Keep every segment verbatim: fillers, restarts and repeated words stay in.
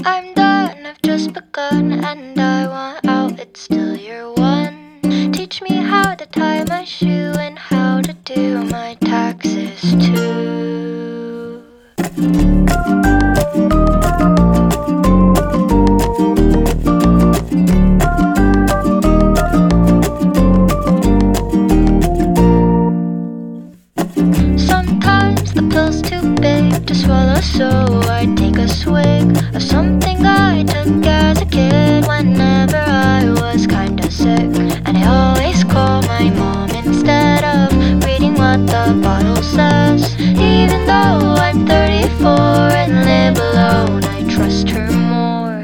I'm done, I've just begun, and I want out, it's still your one. Teach me how to tie my shoe and how to do my taxes too. Sometimes the pill's too big to swallow, so I take a swig of something I took as a kid whenever I was kinda sick. And I always call my mom instead of reading what the bottle says. Even though I'm thirty-four and live alone, I trust her more.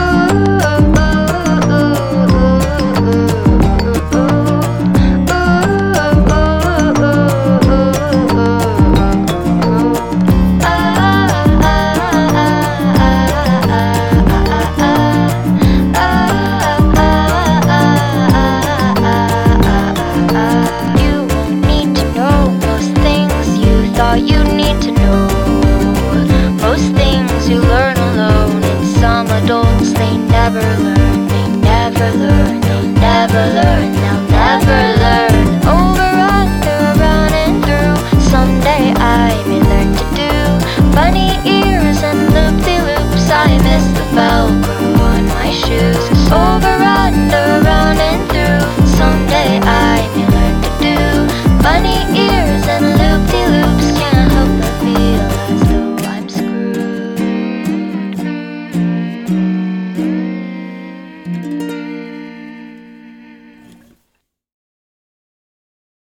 You need to know most things you learn alone, and some adults, they never learn, they never learn, they never learn, they'll never learn. Over, under, around and through, someday I may learn to do bunny ears